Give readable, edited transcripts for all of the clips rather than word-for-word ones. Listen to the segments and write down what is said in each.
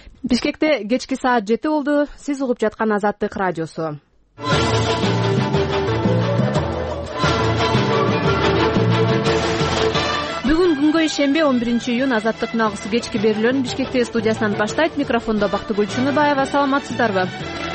Бишкекте кечки саат 7 болду. Сиз угуп жаткан Азаттык радиосу. Бүгүн күнгө ишембе 11-июнь Азаттык нагысы кечки берүүлөрүн Бишкек студиясынан баштайт. Микрофондо Бактыгүл Чыныбаева. Саламатсыздарбы?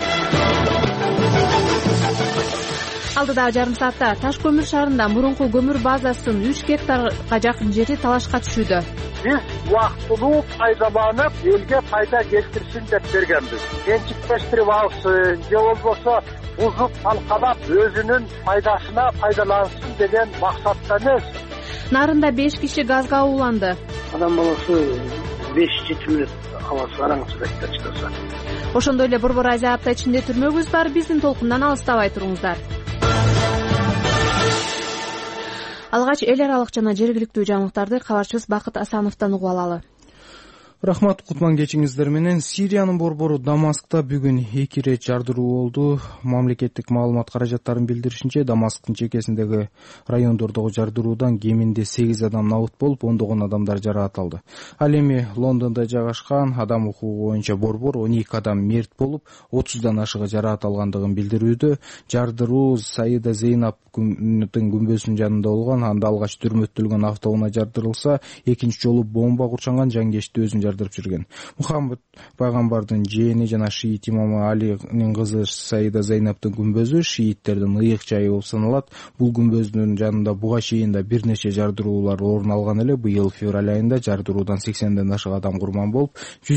Алдыдагы жарым саатта Таш көмүр шаарында мурунку көмүр базасынын 3 гектарга жакын жери талашка түшүүдө. Биз убактылуу пайдаланып, элге пайда келтирсин деп бергенбиз. Менчиктештирип алсын, же болбосо бузуп талкалап өзүнүн пайдасына пайдалансын деген максатта эмес. Нарында 5 киши газга ууланды. Адам баласы 5-7 мүнөт абасы караңгысында чыгаса. Ошондой эле Борбор Азия апта ичинде түрмөгүбүз бар. Биздин толкундан алыстабай туруңуздар. Алгач эл аралык жана жергиликтүү жаңылыктарды кабарчыбыз Бакыт Асановдон угуп алалы. Рахмат, кутман кечиңиздер менен. Сириянын борбору Дамаскта бүгүн 2 ирет жардыруу болду. Мамлекеттик маалымат каражаттарын билдиришинче, Дамасктын чекесиндеги райондордогу жардыруудан кеминде 8 адам набыт болуп, ондогон адамдар жараат алды. Ал эми Лондондо жайгашкан адам укугу боюнча борбор 12 адам мерт болуп, 30дан ашыгы жараат алгандыгын билдирүүдө. Жардыруу Саида Зейнабдын күмбөзүнүн жанында болгон. Анда алгач түрмөттөлгөн автоунаа жардырылса, экинчи жолу бомба курчанган жангечти өзүн жардырып жүргөн. Мухаммед пайгамбардын жээни жана шиит имамы Алинин кызы Саида Зейнабдын күмбөзү шииттердин ыйык жайы болуп саналат. Бул күмбөздүн жанында буга чейин да бир нече жардыруулар орун алган эле. Быйыл февраль айында жардыруудан 80ден ашык адам курман болуп,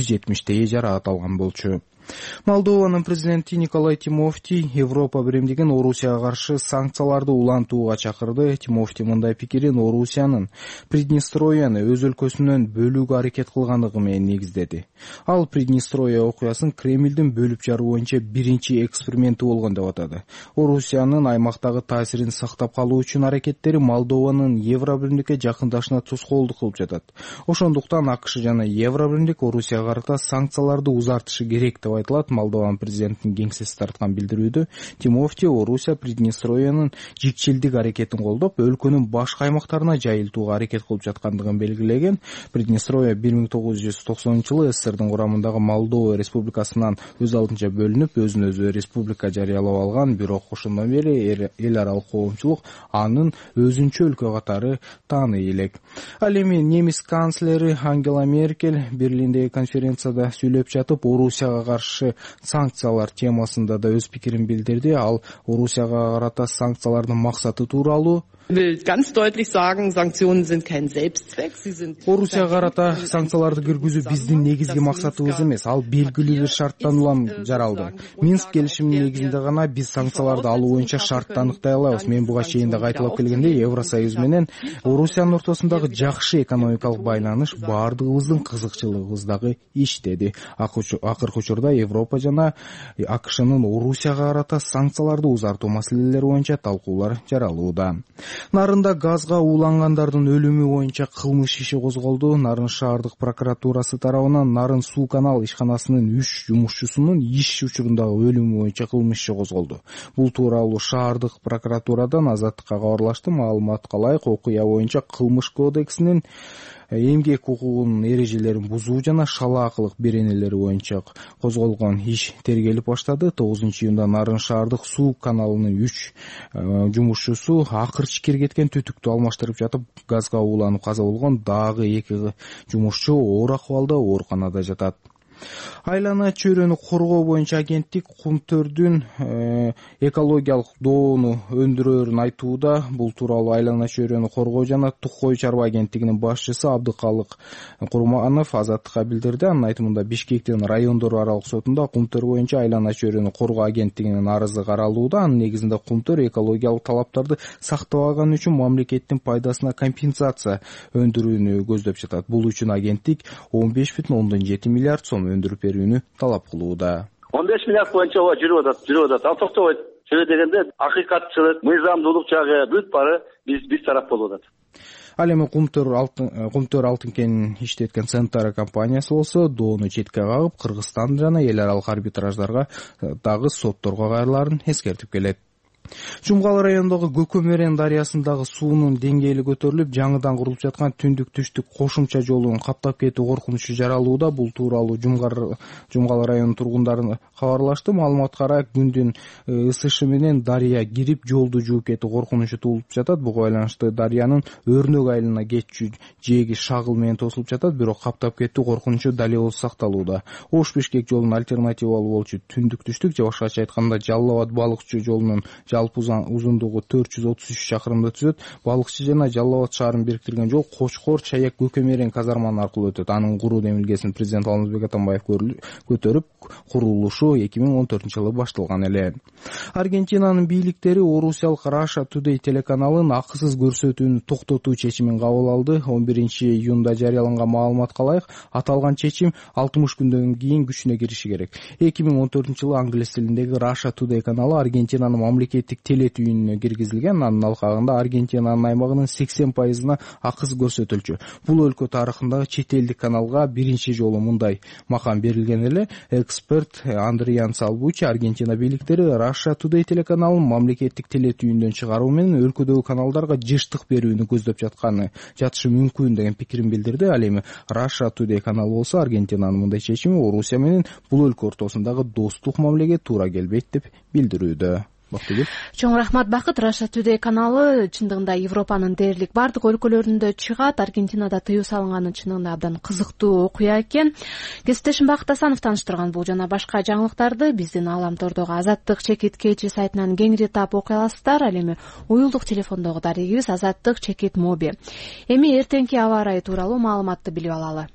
170 жараат алган болчу. Молдованын президенти Николай Тимофти Европа биримдигин Орусияга каршы санкцияларды улантууга чакырды. Тимофти мындай пикирин Орусиянын Приднестровияны өз өлкөсүнөн бөлүүгө аракет кылгандыгы менен негиздеди. Ал Приднестровия окуясын Кремлдин бөлүп жаруу боюнча биринчи эксперименти болгон деп атады. Орусиянын аймактагы таасирин сактап калуу үчүн аракеттери Молдованын Евробиримдикке жакындашына тоскоолдук кылып жатат. Ошондуктан АКШ жана Евробиримдик Орусияга карата санкцияларды узартышы керек деп айтылат. Молдован президентинин кеңсеси тарткан билдирүүдө Тимофти Орусия Приднестровиянын жикчилдик аракетин колдоп, өлкөнүн башка аймактарына жайылтууга аракет кылып жаткандыгын белгилеген. Приднестровия 1990-жылы СССРдин курамындагы Молдова республикасынан өз алдынча бөлүнүп, өзүн өзү республика жарыялап алган. Бирок ошондон бери эл аралык коомчулук анын өзүнчө өлкө катары тааный элек. Ал эми немис канцлери Ангела Меркель Берлиндеги конференцияда сүйлөп жатып, Орусияга каршы санкциялар темасында да өз пикирин билдирди. Ал Орусияга карата санкциялардын максаты тууралуу ganz deutlich sagen, Sanktionen sind kein Selbstzweck, sie sind Орусияга карата санкцияларды киргизүү биздин негизги максатыбыз эмес. Ал белгилүү бир шарттан улам жаралды. Минск келишиминин негизинде гана биз санкцияларды алуу боюнча шартты аныктай алабыз. Мен буга чейин да кайталап келгенде, Евросоюз менен Орусиянын ортосундагы жакшы экономикалык байланыш баардыгыбыздын кызыкчылыгыбыздагы иш деди. Акыркы учурда Европа жана АКШнын Орусияга карата санкцияларды узартуу маселелери боюнча талкуулар жаралууда. Нарында газга уулангандардын өлүмү боюнча кылмыш иши козголду. Нарын шаардык прокуратурасы тарабынан Нарын суу канал ишканасынын 3 жумушчусунун иш учурундагы өлүмү боюнча кылмыш иши козголду. Бул тууралуу шаардык прокуратурадан Азаттыкка кабарлашты. Маалыматка ылайык, окуя боюнча кылмыш кодексинин эмгек укугунун эрежелерин бузуу жана шалаакылык беренелери боюнча козголгон иш тергелип баштады. 9-июнда Нарын шаардык суу каналынын 3 жумушчусу акырчы киргеткен түтүктү алмаштырып жатып, газга ууланып каза болгон. Дагы 2 жумушчу оор акыбалда ооруканада жатат. Айлана чөйрөнү коргоо боюнча агенттик кумтөрдүн экологиялык доону өндүрөөрүн айтууда. Бул тууралуу Айлана чөйрөнү коргоо жана Тукой чарба агенттигинин башчысы Абдыкалык Курманов Азаттыкка билдирди. Анын айтымында Бишкектин райондор аралык сотунда кумтөр боюнча Айлана чөйрөнү коргоо агенттигинин арызы каралууда. Анын негизинде кумтөр экологиялык талаптарды сактабаганы үчүн мамлекеттин пайдасына компенсация өндүрүүнү көздөп жатат. Бул үчүн агенттик 15,7 миллиард сом өндүрүп берүүнү талап кылууда. 15 миллиард боюнча жүрүп атат. Ал токтобойт. Себеби дегенде акыйкатчылык, мыйзамдуулук жагы бүт бары биз тарап болуп атат. Ал эми Кумтөр алтын кенин иштеткен Центара компаниясы болсо доону четке кагып, Кыргызстан жана эл аралык арбитраждарга дагы сотторго кайрыларын эскертип келет. Жумгал районундагы Көкөмөрен дарыясындагы суунун деңгээли көтөрүлүп, жаңыдан курулуп жаткан түндүк-түштүк кошумча жолун каптап кетүү коркунучу жаралууда. Бул тууралуу Жумгал районунун тургундары кабарлашты. Маалыматка ырайы күндүн ысышы менен дарыя кирип, жолду жууп кетүү коркунучу туулуп жатат. Буга байланыштуу дарыянын Өрнөк айылына кетчү жээги шагыл менен тосулуп жатат, бирок каптап кетүү коркунучу дали болуп сакталууда. Ош-Бишкек жолунун альтернативалуу болчу түндүк-түштүк же башкача айтканда Жалал Абад балыкчы жолунун жалпы узундугу 433 чакырымды түзөт. Балыкчы жана Жалал Абад шаарын бириктирген жол Кочкор, Чаяк, Көкөмөрен казарманы аркылуу өтөт. Анын куруу демилгесин президент Алмазбек Атамбаев көтөрүп, курулушу 2014-жылы башталган эле. Аргентинанын бийликтери орусиялык Russia Today телеканалын акысыз көрсөтүүнү токтотуу чечимин кабыл алды. 11-июнда жарыяланган маалыматка ылайык, аталган чечим 60 күндөн кийин күчүнө кириши керек. 2014-жылы англис тилиндеги Russia Today каналы Аргентинанын мамлекеттик телетүйүнүнө киргизилген. Анын алкагында Аргентинанын аймагынын 80%-на акыс көрсөтүлчү. Бул өлкө тарыхындагы чет элдик каналга биринчи жолу мындай макам берилген эле. Эксперт Андриан Салбучи Аргентина бийликтери Russia Today телеканалын мамлекеттик телетүйүндөн чыгаруу менен өлкөдөгү каналдарга жыштык берүүнү көздөп жатышы мүмкүн деген пикирин билдирди. Ал эми Russia Today каналы болсо Аргентинанын мындай чечими Орусия менен бул өлкө ортосундагы достук мамилеге туура келбейт деп билдирүүдө. Чоң рахмат Бакыт. Russia Today каналы чындыгында Европанын дээрлик бардык өлкөлөрүндө чыгат. Аргентинада тыюу салынганы чындыгында абдан кызыктуу окуя экен. Кесиптешим Бакыт Асанов тааныштырган бул жана башка жаңылыктарды биздин Ааламтордогу Азаттык чекит КЧ сайтынан кеңири таап окуй аласыздар. Ал эми уюлдук телефондогу дарегибиз Азаттык чекит моби. Эми эртеңки аба ырайы тууралуу маалыматты билип алалы.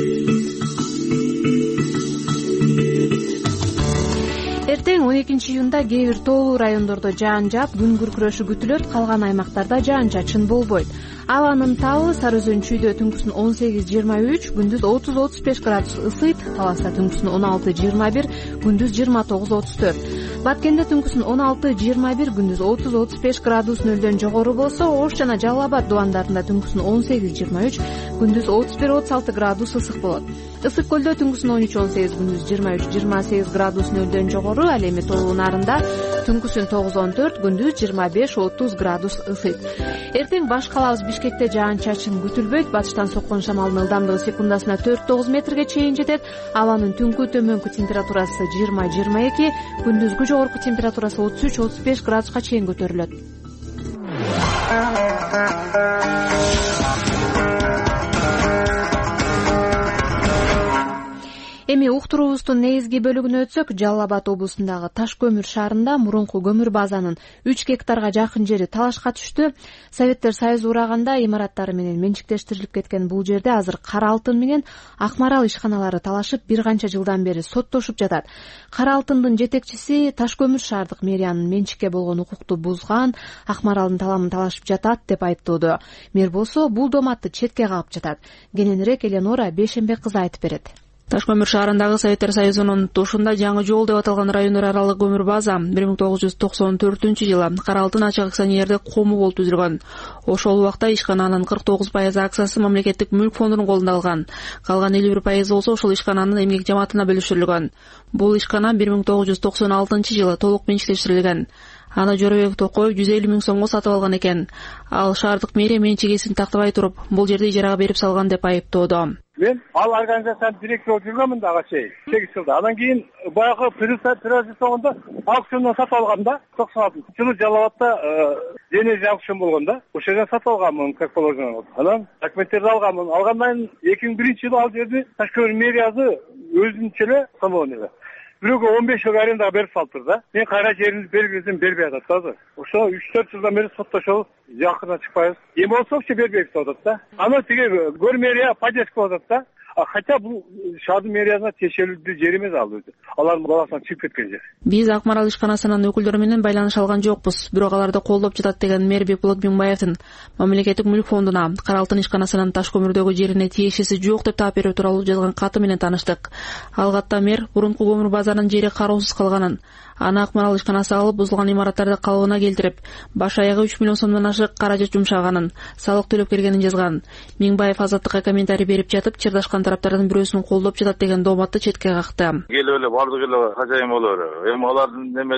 Эртең 12-июнда кээ бир тоолуу райондордо жаан жаап, күн күркүрөшү күтүлөт, калган аймактарда жаан-чачын болбойт. Абанын табы Сары Өзөн чүйдө түнкүсүн 18-23, күндүз 30-35 градус ысыйт, Таласта түнкүсүн 16-21, күндүз 29-34. Баткенде түнкүсүн 16-21, күндүз 30-35 градус нөлдөн жогору болсо, Ош жана Жалал Абад дубандарында түнкүсүн 18-23, күндүз 31-36 градус ысык болот. Ысык көлдө түнкүсүн 13-18, күндүз 23-28 градус нөлдөн жогору, ал эми тоолуу нарында түнкүсүн 9-14, күндүз 25-30 градус ысыйт. Эртең баш калабыз Бишкекте жаан-чачын күтүлбөйт. Батыштан соккон шамалдын ылдамдыгы секундасына 4-9 метрге чейин жетет. Абанын түнкү төмөнкү температурасы 20-22, күндүзгү жогорку температурасы 33-35 градуска чейин көтөрүлөт. Эми уктуруубуздун негизги бөлүгүнө өтсөк, Жалал Абад облусундагы Таш көмүр шаарында мурунку көмүр базанын 3 гектарга жакын жери талашка түштү. Советтер Союзу ураганда имараттары менен менчиктештирилип кеткен бул жерде азыр Кара алтын менен Акмарал ишканалары талашып, бир канча жылдан бери соттошуп жатат. Кара алтындын жетекчиси Таш көмүр шаардык мэриянын менчикке болгон укукту бузган, Акмаралдын таламын талашып жатат деп айыптоодо. Мэр болсо бул доматты четке кагып жатат. Кененирээк Эленора Бейшембек кызы айтып берет. Таш көмүр шаарындагы Советтер Союзунун тушунда жаңы жол деп аталган райондар аралык көмүр база 1994-жылы Кара алтын ачык акционердик кому болуп түзүлгөн. Ошол убакта ишкананын 49% акциясы мамлекеттик мүлк фондунун колунда калган. Калган 51% болсо ошол ишкананын эмгек жамаатына бөлүшүрүлгөн. Бул ишкана 1996-жылы толук менчиктештирилген. Аны Жоробек Токоев 150 миң сомго сатып алган экен. Ал шаардык мэрия менчигесин тактабай туруп, бул жерди ижарага берип салган деп айыптоодо. Мен ал организациянын директору болуп жүргөмүн дагы 8 жылда. Анан кийин баягы приватизацияда аукциондон сатып алгам да, 96-жылы Жалал Абадта денежный аукцион болгон да. Ошол жерден сатып алганмын, как положено. Анан документтерди алганмын. Алгандан 2001-жылы ал жерди Таш көмүр мэриясы өзүнчө эле самоон эле. Бирөөгө 15 жыл арендаға берип салыптыр да. Мен кайра жеримди бергизим, бербей атат да. Ошо 3-4 жылдан бери соттошобуз, жакына чыкпайбыз. Эми болсокчу бербейбиз деп атат да. Аны тиги көрмерия поддержка кылып атат да. Хотя бул шаардын мэриясына тиешелүү жер эмес ал өзү. Алардын баласынан чыгып кеткен жер. Биз Акмарал ишканасынын өкүлдөрү менен байланыша алган жокпуз. Бирок аларды колдоп жатат деген мэр Бекболот Миңбаевдин мамлекеттик мүлк фондуна Кара алтын ишканасынын Таш көмүрдөгү жерине тиешеси жок деп таап берүү тууралуу жазган каты менен тааныштык. Ал катта мэр мурунку көмүр базарынын жери кароосуз калганын, аны Акмарал ишканасы алып, бузулган имараттарды калыбына келтирип, баш аягы 3 миллион сомдон ашык каражат жумшаганын, салык төлөп келгенин жазган. Миңбаев Азаттыкка комментарий берип жатып, чырдашкан тараптардын бирөөсүн колдоп жатат деген дооматты четке какты. Келип эле бардык эле хажайын боло берет. Эми алардын немеде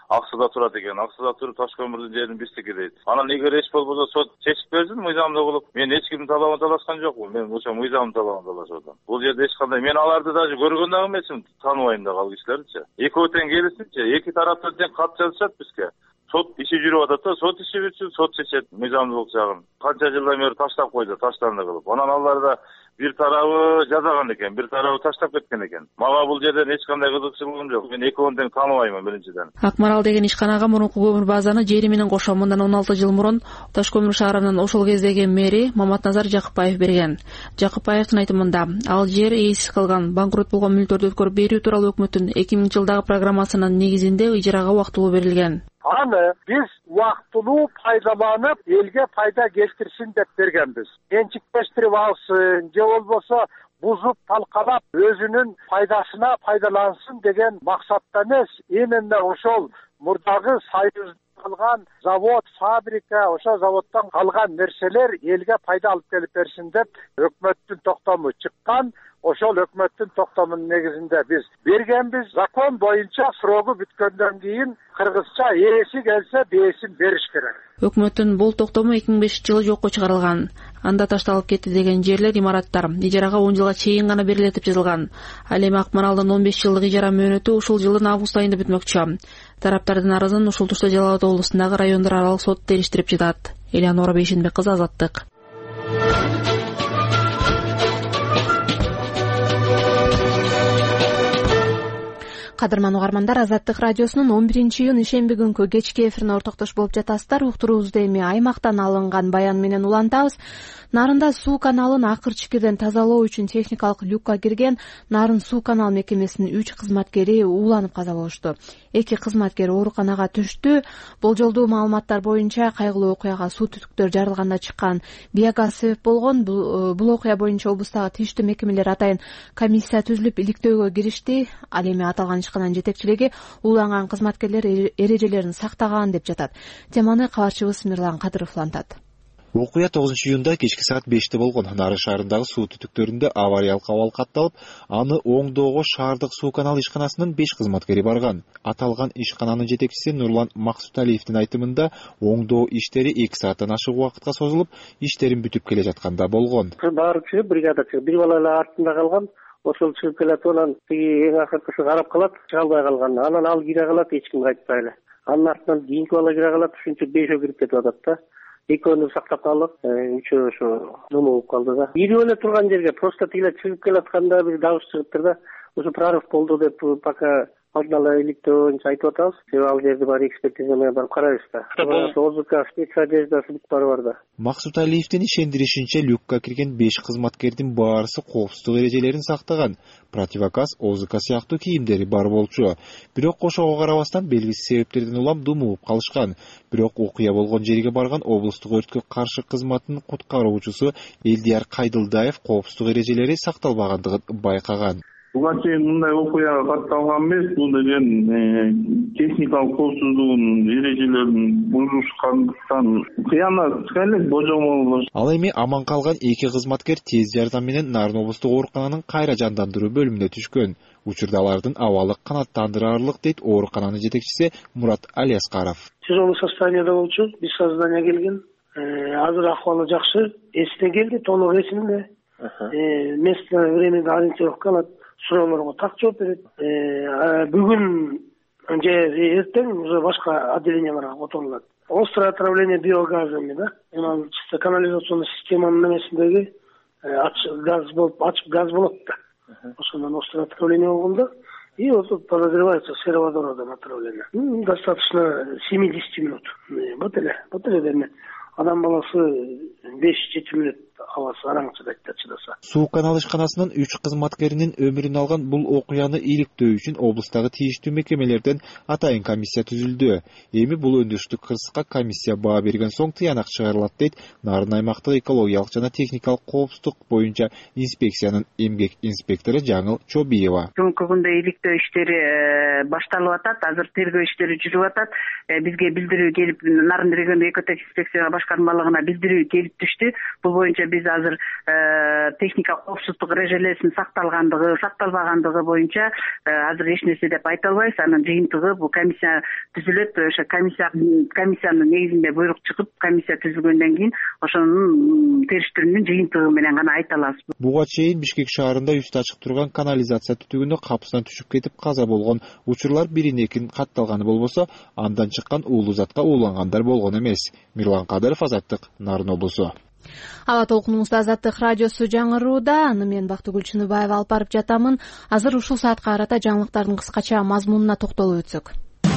ак сууда турат экен. Ак сууда туруп таш көмүрдүн жерин биздики дейт. Анан эгер эч болбосо сот чечип берсин мыйзамдуу кылып. Мен эч кимдин талабын талашкан жокмун. Мен ошо мыйзамдын талабын талашып атам. Бул жерде эч кандай мен аларды даже көргөн дагы эмесмин, тааныбайм дагы ал кишилердичи. Экөө тең келишсинчи, эки тараптан тең кат жазышат бизге. Сот иши жүрүп атат да, сот иши бүтсүн, сот чечет мыйзамдуулук жагын. Канча жылдан бери таштап койду, таштанды кылып. Анан алар да бир тарабы жазаган экен, бир тарабы таштап кеткен экен. Мага бул жерден эч кандай кызыкчылыгым жок. Мен экөөнү тең тааныбайм биринчиден. Акмарал деген ишканага мурунку көмүр базаны жери менен кошо мындан 16 жыл мурун Таш көмүр шаарынын ошол кездеги мэри Маматназар Жакыпбаев берген. Жакыпбаевдин айтымында, ал жер ээсиз калган, банкрот болгон мүлктөрдү өткөрүп берүү тууралуу өкмөттүн 2000 жылдагы программасынын негизинде ижарага убактылуу берилген. Аны биз убактылуу пайдаланып, элге пайда келтирсин деп бергенбиз. Менчиктештирип алсын, же болбосо бузуп талкалап өзүнүн пайдасына пайдалансын деген максатта эмес. Именно ошол мурдагы союз калган завод, фабрика, ошо заводдон калган нерселер элге пайда алып келип берсин деп өкмөттүн токтому чыккан. Ошол өкмөттүн токтомунун негизинде биз бергенбиз. Закон боюнча срогу бүткөндөн кийин кыргызча ээси келсе бээсин бериш керек. Өкмөттүн бул токтому 2005 жылы жокко чыгарылган. Анда ташталып кетти деген жерлер, имараттар ижарага 10 жылга чейин гана берилет деп жазылган. Ал эми Акмаралдын 15 жылдык ижара мөөнөтү ушул жылдын август айында бүтмөкчү. Тараптардын арызын ушул турда Жалал Абад облусундагы райондор аралык сот териштирип жатат. Элеонора Бейшенбек кызы, Азаттык. Кадырман угармандар, Азаттык радиосунун 11-июнь ишемби күнкү кечки эфирине ортоктош болуп жатасыздар. Уктуруубузду эми аймактан алынган баян менен улантабыз. Нарында суу каналын акырчыкиден тазалоо үчүн техникалык люкка кирген Нарын суу канал мекемесинин 3 кызматкери ууланып каза болушту. 2 кызматкер ооруканага түштү. Болжолдуу маалыматтар боюнча кайгылуу окуяга суу түтүктөр жарылганда чыккан биогаз себеп болгон. Бул окуя боюнча облустагы тийиштүү мекемелер атайын комиссия түзүлүп иликтөөгө киришти. Ал эми аталган ишкананын жетекчилиги ууланган кызматкерлер эрежелерин сактаган деп жатат. Теманы кабарчыбыз Мирлан Кадыров улантат. Окуя 9-июнда кечки саат 5-те болгон. Нарын шаарындагы суу түтүктөрүндө авариялык абал катталып, аны оңдоого шаардык суу канал ишканасынын 5 кызматкери барган. Аталган ишкананын жетекчиси Нурлан Максуталиевдин айтымында, оңдоо иштери 2 сааттан ашык убакытка созулуп, иштерин бүтүп келе жатканда болгон. Баары чыгып, бригада чыгып, бир бала эле артында калган. Ошол чыгып келет, анан тиги эң акыркысы карап калат, чыга албай калган. Анан ал кире калат, эч ким кайтпай эле. Анын артынан кийинки бала кире калат, ушинче 5 кирип кетип атат да. Экөөнү сактап калып, үчөө ошо нума болуп калды да. Ирип эле турган жерге просто тигиле чыгып келатканда бир дабыш чыгыптыр да. Ошо прорыв болду деп пока алдын ала иликтөө боюнча айтып атабыз. Ал жерди баары экспертиза менен барып карайбыз да. ОЗК спецодеждасы баары бар да. Максуталиевдин ишендиришинче, люкка кирген 5 кызматкердин баарысы коопсуздук эрежелерин сактаган. Противогаз, ОЗК сыяктуу кийимдери бар болчу. Бирок ошого карабастан белгисиз себептерден улам думуп калышкан. Бирок окуя болгон жерге барган облустук өрткө каршы кызматтын куткаруучусу Элдияр Кайдылдаев коопсуздук эрежелери сакталбагандыгын байкаган. Буга чейин мындай окуя катталган эмес. Бул деген техникалык коопсуздугунун эрежелерин бузушкандыктан кыянат чыга элек божомол. Ал эми аман калган 2 кызматкер тез жардам менен Нарын облустук оорукананын кайра жандандыруу бөлүмүнө түшкөн. Учурда алардын абалы канааттандырарлык, дейт оорукананын жетекчиси Мурат Алиаскаров. Тяжелый состояниеде болчу, без сознания келген. Азыр акыбалы жакшы, эсине келди, толук эсинде. Место, времени ориентировка алат. Суроолорго так жооп берет. Бүгүн же эртең уже башка отделенияларга которулат. Острое отравление биогазами, да? Чисто канализационный системанын немесиндеги газ болот да. Ошондон острое отравление болгондо, и вот тут подозревается сероводородом отравление. Достаточно 70 минут. Вот эле деме. Адам баласы 5-7 мүнөт аласы араң чыдайт да чыдаса. Суу канал ишканасынын 3 кызматкеринин өмүрүн алган бул окуяны иликтөө үчүн облустагы тийиштүү мекемелерден атайын комиссия түзүлдү. Эми бул өндүрүштүк кырсыкка комиссия баа берген соң тыянак чыгарылат, дейт Нарын аймактык экологиялык жана техникалык коопсуздук боюнча инспекциянын эмгек инспектору Жаңыл Чобиева. Бүгүнкү күндө иликтөө иштери башталып атат, азыр тергөө иштери жүрүп атат. Бизге билдирүү келип, Нарын региондук экотех инспекция башкармалыгына билдирүү келип түштү. Бул боюнча биз биз азыр техника коопсуздук эрежелеринин сакталбагандыгы боюнча азыр эч нерсе деп айта албайбыз. Анын жыйынтыгы бул комиссия түзүлөт. Ошо комиссиянын негизинде буйрук чыгып, комиссия түзүлгөндөн кийин ошонун териштирүүнүн жыйынтыгы менен гана айта алабыз. Буга чейин Бишкек шаарында үстү ачык турган канализация түтүгүнө капысынан түшүп кетип каза болгон учурлар бирин-экин катталганы болбосо, андан чыккан уулуу затка уулангандар болгон эмес. Мирлан Кадыров, Азаттык, Нарын облусу. Ала толкунуңузду Азаттык радиосу жаңырууда. Аны мен Бактыгүл Чыныбаева алып барып жатамын. Азыр ушул саатка карата жаңылыктардын кыскача мазмунуна токтолуп өтсөк.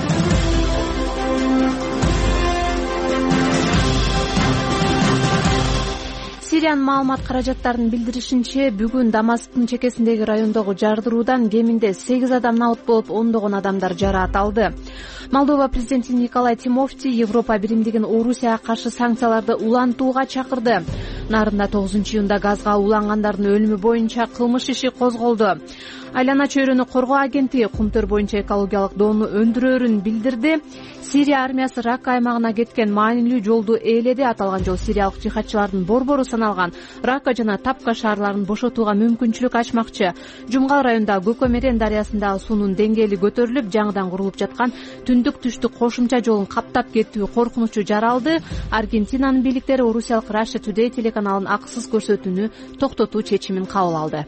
Сириянын маалымат каражаттарынын билдиришинче, бүгүн Дамасктын чекесиндеги райондогу жардыруудан кеминде 8 адам алып болуп, ондогон адамдар жараат алды. Молдова президенти Николай Тимофти Европа биримдигин Орусияга каршы санкцияларды улантууга чакырды. Нарында 9-июнда газга улангандардын өлүмү боюнча кылмыш иши козголду. Айлана чөйрөнү коргоо агенттиги Кумтөр боюнча экологиялык доону өндүрөөрүн билдирди. Сирия армиясы Ракка аймагына кеткен маанилүү жолду ээледи. Аталган жол сириялык жихадчылардын борбору саналган Ракка жана Тапка шаарларын бошотууга мүмкүнчүлүк ачмакчы. Жумгал районундагы Көкөмерен дарыясындагы суунун деңгээли көтөрүлүп, жаңыдан курулуп жаткан түндүк-түштүк кошумча жолун каптап кетүү коркунучу жаралды. Аргентинанын бийликтери Орусиялык Russia Today телеканалын акысыз көрсөтүүнү токтотуу чечимин кабыл алды.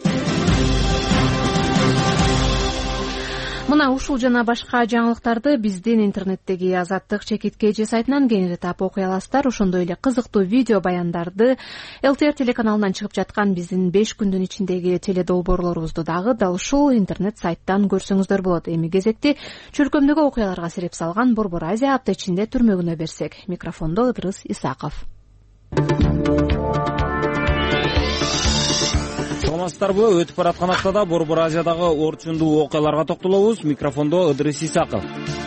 Мына ушул жана башка жаңылыктарды биздин интернеттеги Азаттык /KG сайтынан кеңири таап окуй аласыздар. Ошондой эле кызыктуу видео баяндарды ЛТР телеканалынан чыгып жаткан биздин 5 күндүн ичиндеги теледолбоорлорубузду дагы дал ушул интернет сайттан көрсөңүздөр болот. Эми кезекти чөлкөмдөгү окуяларга сереп салган Борбор Азия апта ичинде түрмөгүнө берсек. Микрофондо Ыдырыс Исаков. Саламатсыздарбы? Өтүп бараткан аптада Борбор Азиядагы орчундуу окуяларга токтолобуз. Микрофондо Ыдырыс Исаков.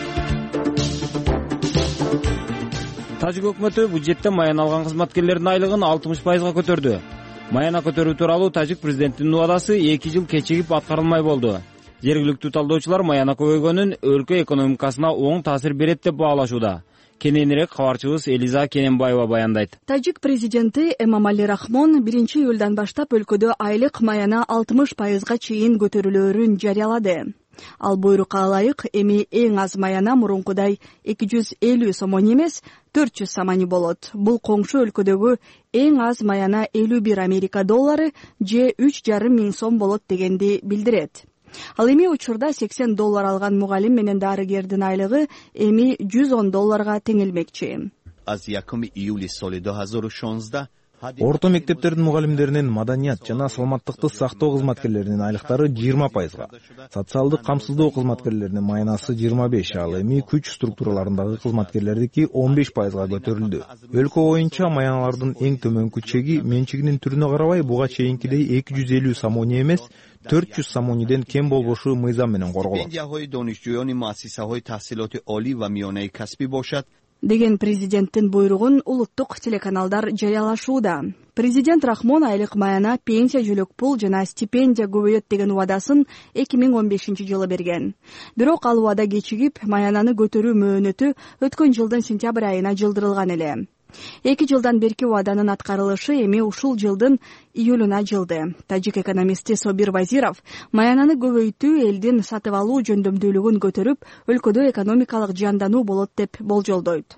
Тажик өкмөтү бюджеттен маян алган кызматкерлердин айлыгын 60%га көтөрдү. Маяна көтөрүү тууралуу тажик президентинин убадасы 2 жыл кечигип аткарылмай болду. Жергиликтүү талдоочулар маяна көбөйгөнүн өлкө экономикасына оң таасир берет деп баалашууда. Кененирээк кабарчыбыз Элиза Кененбаева баяндайт. Тажик президенти Эмомали Рахмон 1-июлдан баштап өлкөдө айлык маяна 60%га чейин көтөрүлөөрүн жарыялады. Ал буйрукка ылайык эми эң аз маяна мурункудай 250 сомон эмес 400 сомони болот. Бул коңшу өлкөдөгү эң аз маяна 51 Америка доллары же 3,5 миң сом болот дегенди билдирет. Ал эми учурда $80 алган мугалим менен дарыгердин айлыгы эми $110 теңелмекчи. Орто мектептердин мугалимдеринин маданият жана саламаттыкты сактоо кызматкерлеринин айлыктары 20%га, социалдык камсыздоо кызматкерлеринин маянасы 25, ал эми күч структураларындагы кызматкерлердики 15%га көтөрүлдү. Өлкө боюнча маяналардын эң төмөнкү чеги менчигинин түрүнө карабай буга чейинкидей 250 сомони эмес 400 сомониден кем болбошу мыйзам менен корголот. Деген президенттин буйругун улуттук телеканалдар жарыялашууда. Президент Рахмон айлык маяна, пенсия, жөлөк пул жана стипендия көбөйөт деген убадасын 2015-жылы берген. Бирок ал убада кечигип, маянаны көтөрүү мөөнөтү өткөн жылдын сентябрь айына жылдырылган эле. 2 жылдан берки убаданын аткарылышы эми ушул жылдын июлуна жылды. Тажик экономисти Собир Вазиров маянаны көбөйтүү элдин сатып алуу жөндөмдүүлүгүн көтөрүп, өлкөдө экономикалык жандануу болот деп болжолдойт.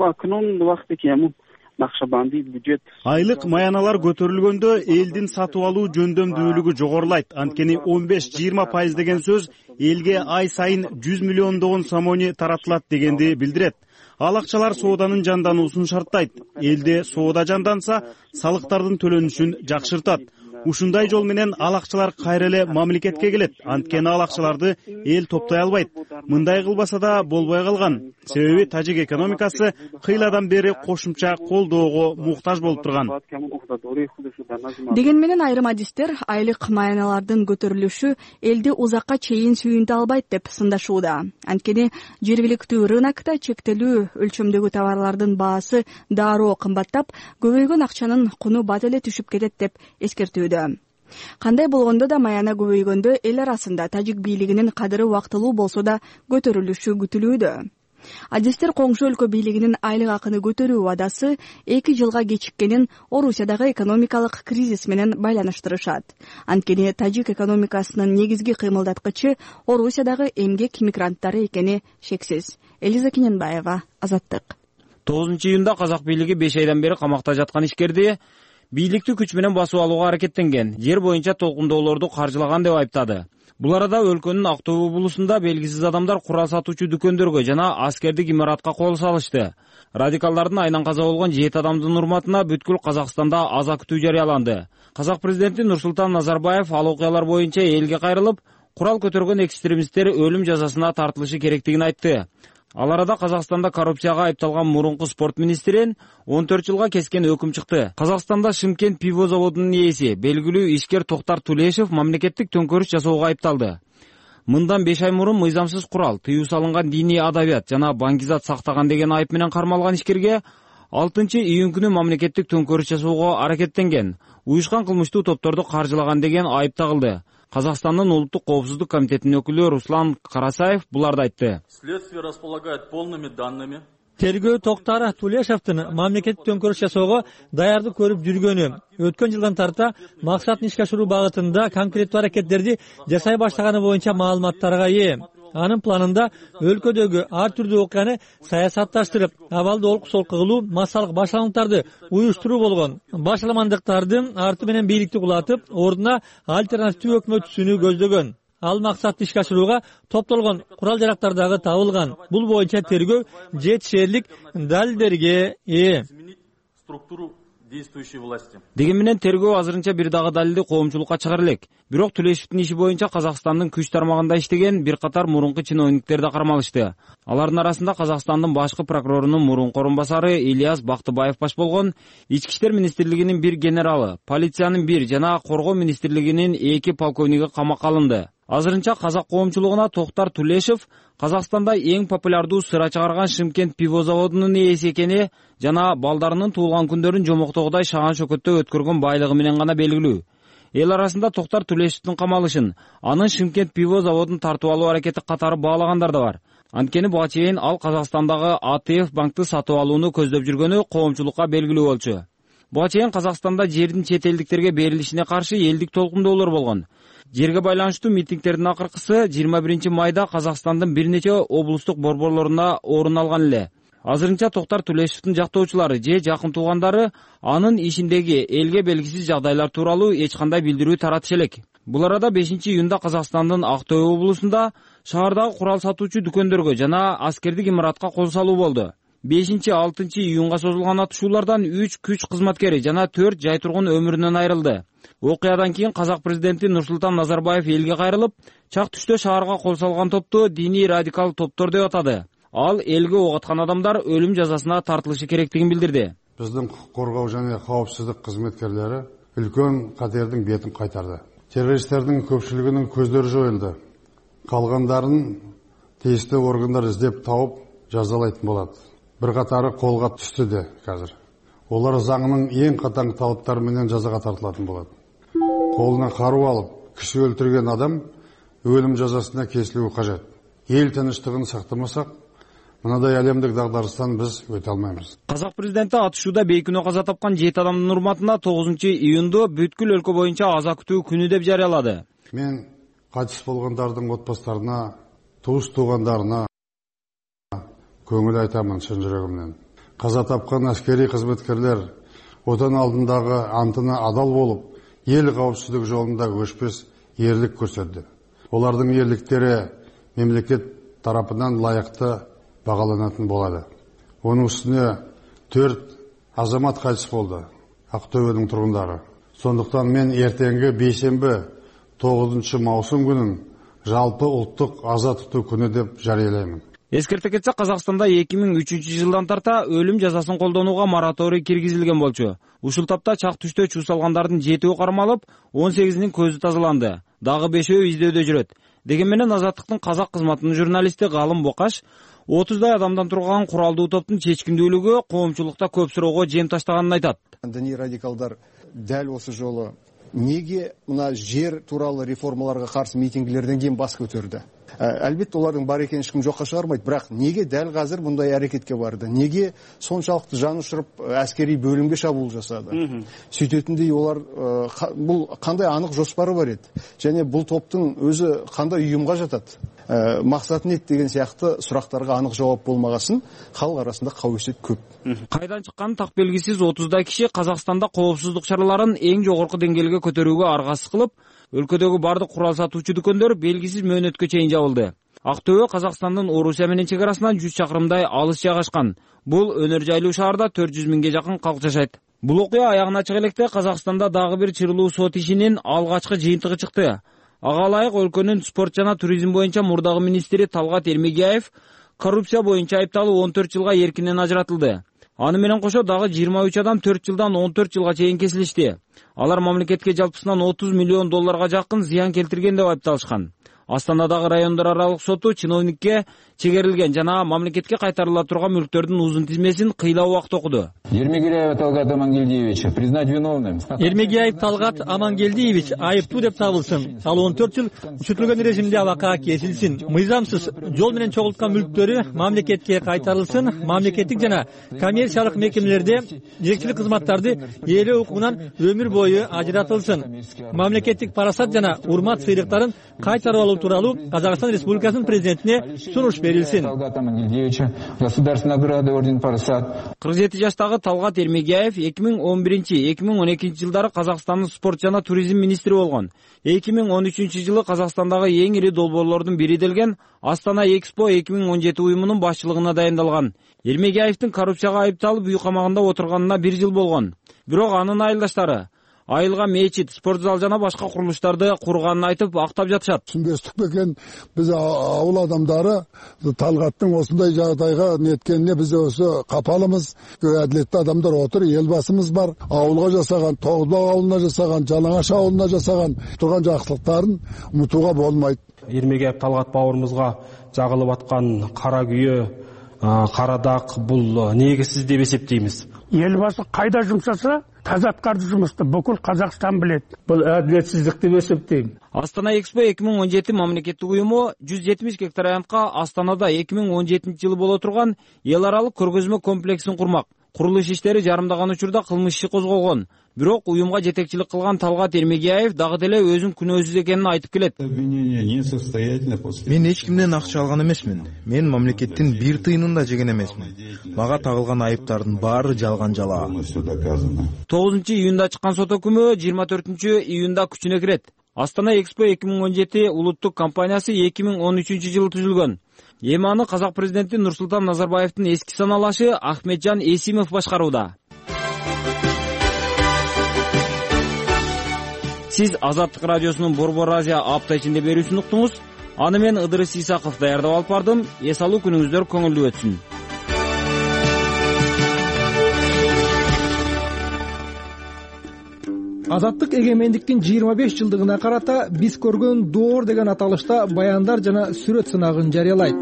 Айлык маяналар көтөрүлгөндө элдин сатып алуу жөндөмдүүлүгү жогорулайт. Анткени 15-20% деген сөз элге ай сайын 100 миллиондогон сомони таратылат дегенди билдирет. Ал акчалар сооданын жандануусун шарттайт. Элде соода жанданса, салыктардын төлөнүшүн жакшыртат. Ушундай жол менен ал акчалар кайра эле мамлекетке келет. Анткени ал акчаларды эл топтой албайт. Мындай кылбаса да болбой калган. Себеби тажик экономикасы кыйладан бери кошумча колдоого муктаж болуп турган. Деген менен айрым адистер айлык маяналардын көтөрүлүшү элди узакка чейин сүйүнтө албайт деп сындашууда. Анткени жергиликтүү рынокто чектелүү өлчөмдөгү товарлардын баасы дароо кымбаттап, көбөйгөн акчанын куну бат эле түшүп кетет деп эскертүүдө. Кандай болгондо да маяна көбөйгөндө эл арасында тажик бийлигинин кадыры убактылуу болсо да көтөрүлүшү күтүлүүдө. Адистер коңшу өлкө бийлигинин айлык акыны көтөрүү убадасы 2 жылга кечиккенин Орусиядагы экономикалык кризис менен байланыштырышат. Анткени тажик экономикасынын негизги кыймылдаткычы Орусиядагы эмгек мигранттары экени шексиз. Элиза Кененбаева, Азаттык. 9-июнда казак бийлиги 5 айдан бери камакта жаткан ишкерди бийликти күч менен басып алууга аракеттенген, жер боюнча толкундоолорду каржылаган деп айыптады. Бул арада өлкөнүн Актөө облусунда белгисиз адамдар курал сатуучу дүкөндөргө жана аскердик имаратка кол салышты. Радикалдардын айынан каза болгон 7 адамдын урматына бүткүл Казакстанда аза күтүү жарыяланды. Казак президенти Нурсултан Назарбаев ал окуялар боюнча элге кайрылып, курал көтөргөн экстремисттер өлүм жазасына тартылышы керектигин айтты. Ал арада Казакстанда коррупцияга айыпталган мурунку спорт министрин 14 жылга кескен өкүм чыкты. Казакстанда Шымкент пиво заводунун ээси, белгилүү ишкер Токтар Тулешев мамлекеттик төңкөрүш жасоого айыпталды. Мындан 5 ай мурун мыйзамсыз курал, тыюу салынган диний адабият жана баңгизат сактаган деген айып менен кармалган ишкерге 6-июнь күнү мамлекеттик төңкөрүш жасоого аракеттенген, уюшкан кылмыштуу топторду каржылаган деген айып тагылды. Казакстандын улуттук коопсуздук комитетинин өкүлү Руслан Карасаев буларды айтты. Следствие располагает полными данными. Тергөө Токтар Тулешевдин мамлекеттик төңкөрүш жасоого даярдык көрүп жүргөнү, өткөн жылдан тарта максатын ишке ашыруу багытында конкреттүү аракеттерди жасай баштаганы боюнча маалыматтарга ээ. Анын планында өлкөдөгү ар түрдүү окуяны саясатташтырып, абалды олку-солку кылуу, массалык башаламдыктарды уюштуруу болгон. Башаламандыктардын арты менен бийликти кулатып, ордуна альтернативдүү өкмөт түзүүнү көздөгөн. Ал максатты ишке ашырууга топтолгон курал-жарактар дагы табылган. Бул боюнча тергөө жетишерлик далилдерге ээ. Деген менен тергөө азырынча бир дагы далилди коомчулукка чыгара элек. Бирок Тулешевдин иши боюнча Казакстандын күч тармагында иштеген бир катар мурунку чиновниктер да кармалышты. Алардын арасында Казакстандын башкы прокурорунун мурунку орун басары Ильяс Бактыбаев баш болгон, Ички иштер министрлигинин бир генералы, полициянын бир жана коргоо министрлигинин 2 полковниги камакка алынды. Азырынча казак коомчулугуна Токтар Тулешев Казакстанда эң популярдуу сыра чыгарган Шымкент пиво заводунун ээси экени жана балдарынын туулган күндөрүн жомоктогудай шаган шөкөттө өткөргөн байлыгы менен гана белгилүү. Эл арасында Токтар Тулешевдин камалышын, анын Шымкент пиво заводун тартып алуу аракети катары баалагандар да бар. Анткени буга чейин ал Казакстандагы АТФ банкты сатып алууну көздөп жүргөнү коомчулукка белгилүү болчу. Буга чейин Казакстанда жердин чет элдиктерге берилишине каршы элдик толкундоолор болгон. Жерге байланыштуу митингдердин акыркысы 21 майда Казакстандын бир нече облустук борборлоруна орун алган эле. Азырынча Токтар Тулешевдин жактоочулары же жакын туугандары анын ишиндеги элге белгисиз жагдайлар тууралуу эч кандай билдирүү таратышы элек. Бул арада 5-июнда Казакстандын Актөө облусунда шаардагы курал сатуучу дүкөндөргө жана аскердик имаратка кол салуу болду. 5-6 июнга созулган атышуулардан 3 күч кызматкери жана 4 жай тургун өмүрүнөн айрылды. Окуядан кийин казак президенти Нурсултан Назарбаев элге кайрылып, чак түштө шаарга кол салган топту диний радикал топтор деп атады. Ал элге ок аткан адамдар өлүм жазасына тартылышы керектигин билдирди. Биздин укук коргоо жана коопсуздук кызматкерлери үлкөн катердин бетин кайтарды. Террористтердин көпчүлүгүнүн көздөрү жоюлду. Калгандарын тийиштүү органдар издеп тауып жазалайтын болот. Bir катары колго түштү де азыр. Олар заңынын эң катаң талаптары менен жазага тартылатын болот. Колуна кару алып, киши өлтүргөн адам өлүм жазасына кесилүү кажет. Эл тынчтыгын сактамасак, мындай әлемдик дагдарыстан биз өтө албайбыз. Казак президенти атышууда бейкүнөө каза тапкан 7 адамдын урматына 9-июнду бүткүл өлкө боюнча аза күтүү күнү деп жарыялады. Мен кайтыс болгондордун отбасыларына, туус туугандарына көңүл айтамын чын жүрөгүмдөн. Каза тапкан аскери кызматкерлер отан алдындагы антына адал болуп, эл коопсуздугу жолунда өчпөс эрлик көрсөттү. Олардын эрликтери мемлекет тарапынан лайыкты багаланатын болду. Онун үстүнө 4 азамат кайтыс болду, Актөбөнүн тургундары. Сондуктан мен эртеңги бейшемби 9 маусым күнүн жалпы улуттук аза тутуу күнү деп жарыялайм. Эскерте кетсек, Казакстанда 2003 жылдан тарта өлүм жазасын колдонууга мораторий киргизилген болчу. Ушул тапта чак түштө чуу салгандардын 7-і кармалып, 18-нин көзү тазаланды. Дагы 5-і издөөдө жүрөт. Деген менен Азаттыктын казак кызматынын журналисти Галым Бокаш 30дай адамдан турган куралдуу топтун чечкиндүүлүгү коомчулукта көп суроого жем таштаганын айтат. Диний радикалдар дәл осы жолы неге мына жер туралы реформаларға қарсы митингілерден кейін бас көтерді? Әлбетте олардың бар екенін ешкім жоққа шығармайды, бірақ неге дәл қазір бұндай әрекетке барды? Неге соншалықты жан ұшырып әскери бөлімге шабуыл жасады? Сөйтетіндей олар бұл қандай анық жоспары бар еді? Және бұл топтың өзі қандай ұйымға жатады? Мақсаты не деген сияқты сұрақтарға анық жауап болмағасын, халық арасында қауесет көп. Қайдан шыққан тақ белгісіз 30-дай киши Қазақстанда коопсуздук чараларын эң жогорку деңгээлге көтөрүүгө аргасыз кылып, өлкөдөгү бардык курал сатуучу дүкөндөр белгисиз мөөнөткө чейин жабылды. Актөбө Казакстандын Орусия менен чек арасынан 100 чакырымдай алыс жайгашкан. Бул өнөр жайлуу шаарда 400 миңге жакын калк жашайт. Бул окуя аягына чыга электе Казакстанда дагы бир чырылуу сот ишинин алгачкы жыйынтыгы чыкты. Ага ылайык өлкөнүн спорт жана туризм боюнча мурдагы министри Талгат Эрмегияев коррупция боюнча айыпталып 14 жылга эркинен ажыратылды. Аны менен кошо дагы 23 адам 4 жылдан 14 жылга чейин кесилишти. Алар мамлекетке жалпысынан 30 миллион долларга жакын зыян келтирген деп айыпталышкан. Астанадагы райондор аралык соту чиновникке чегерилген жана мамлекетке кайтарыла турган мүлктөрдүн узун тизмесин кыйла убакыт окуду. Эрмегияев Талгат Амангелдиевича признать виновным. Эрмегияев Талгат Амангелдиевич айыптуу деп табылсын. Ал 14 жыл күчөтүлгөн режимде абакка кесилсин. Мыйзамсыз жол менен чогулткан мүлктөрү мамлекетке кайтарылсын. Мамлекеттик жана коммерциялык мекемелерде жетекчилик кызматтарды ээлөө укугунан өмүр бою ажыратылсын. Мамлекеттик парасат жана урмат сыйлыктарын кайтарып алуу тууралуу Казакстан Республикасынын президентине сунуш берилсин. 47 жаштагы Талгат Эрмегияев 2011-2012 жылдары Казакстандын спорт жана туризм министри болгон. 2013 жылы Казакстандагы эң ири долбоорлордун бири делген Астана Экспо 2017 уюмунун башчылыгына дайындалган. Эрмегияевдин коррупцияга айыпталып үй камагында отурганына 1 жыл болгон. Бирок анын айылдаштары айылга мечит, спорт зал жана башка курулуштарды курганын айтып актап жатышат. Түсүнбөстүк бекен биз ауыл адамдары Талгаттын осундай жагдайга неткенине биз өзү капалымыз. Адилеттүү адамдар отур, эл басымыз бар. Ауылга жасаган, Тоғызбақ ауылуна жасаган, Жалаңаш ауылуна жасаган турган жакшылыктарын унутууга болмойт. Эрмегияев Талгат бауырымызга жагылып аткан кара күйө, кара дак бул негизсиз деп эсептейбиз. Елбасы қайда жұмсаса, таза атқарды жұмысты бүкіл Қазақстан білет. Бұл әділетсіздік деп есептеймін. Астана Экспо 2017 мамлекеттик уюму 170 гектар аянтка Астанада 2017 жылы боло турган эл аралык көргөзмө комплексин курмак. Курулуш иштери жарымдаган учурда кылмыш иши козголгон. Бирок уюмга жетекчилик кылган Талгат Эрмегияев дагы деле өзүн күнөөсүз экенин айтып келет. Мен эч кимден акча алган эмесмин. Мен мамлекеттин бир тыйынын да жеген эмесмин. Мага тагылган айыптардын баары жалган жала. 9-июнда чыккан сот өкүмү 24-июнда күчүнө кирет. Астана Экспо 2017 улуттук компаниясы 2013 жылы түзүлгөн. Эми аны Казак президенти Нурсултан Назарбаевдин эски саналашы Ахметжан Эсимов башкарууда. Сиз Азаттык радиосунун Борбор Азия апта ичинде берүүсүн уктуңуз. Аны мен Ыдырыс Исаков даярдап алып бардым. Эс алуу күнүңүздөр көңүлдүү өтсүн. Азаттык эгемендиктин 25 жылдыгына карата биз көргөн доор деген аталышта баяндар жана сүрөт сынагын жарыялайт.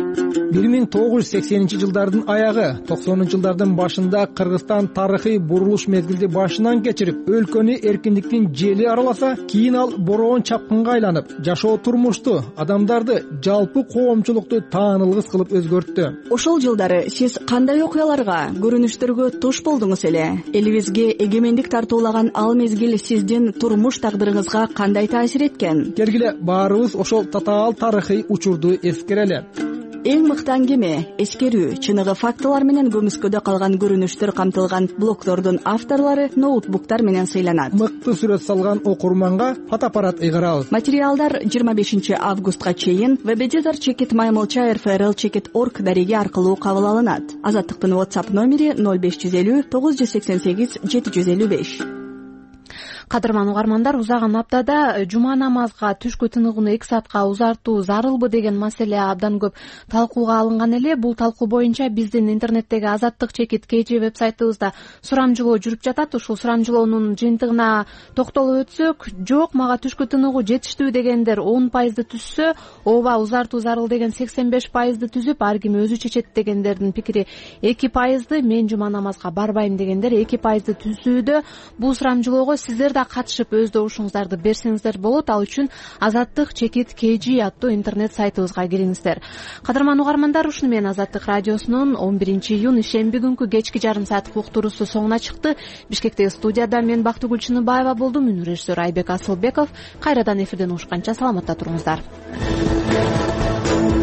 1980 жылдардын аягы, 90 жылдардын башында Кыргызстан тарыхый бурулуш мезгилди башынан кечирип, өлкөнү эркиндиктин жели араласа, кийин ал бороон чапкынга айланып, жашоо турмушту, адамдарды, жалпы коомчулукту таанылгыс кылып өзгөрттү. Ошол жылдары сиз кандай окуяларга, көрүнүштөргө туш болдуңуз эле? Элибизге эгемендик тартуулаган ал мезгил сиздин турмуш тагдырыңызга кандай таасир эткен? Кергиле баарыбыз ошол татаал тарыхый учурду эскерели. Эң мыкты аңгеме, эскерүү, чыныгы фактылар менен көмүскөдө калган көрүнүштөр камтылган блогдордун авторлору ноутбуктар менен сыйланат. Мыкты сүрөт салган окурманга фотоаппарат ыйгарабыз. Материалдар 25 августка чейин www.mymlcha.rfrl.org дареги аркылуу кабыл алынат. Азаттыктын WhatsApp номери 0550 988 755. Кадырман угармандар, узаган аптада жума намазга түшкү тыныгууну 2 саатка узартуу зарылбы деген маселе абдан көп талкууга алынган эле. Бул талкуу боюнча биздин интернеттеги Азаттык чекит KG вебсайтыбызда сурамжылоо жүрүп жатат. Ушул сурамжылоонун жыйынтыгына токтолуп өтсөк, жок мага түшкү тыныгуу жетиштүү дегендер 10% түшсө, ооба узартуу зарыл деген 85% түзүп, ар ким өзү чечет дегендердин пикири 2%, мен жума намазга барбайм дегендер 2% түзүүдө. Бул сурамжылоого сиздер да катышып өз добушуңуздарды берсеңиздер болот. Ал үчүн Азаттык чекит KG аттуу интернет сайтыбызга кириңиздер. Кадырман угармандар, ушуну менен Азаттык радиосунун 11-июнь ишемби күнкү кечки жарым сааттык уктуруусу соңуна чыкты. Бишкектеги студияда мен Бактыгүл Чыныбаева болдум. Үнү режиссер Айбек Асылбеков. Кайрадан эфирден угушканча саламатта туруңуздар.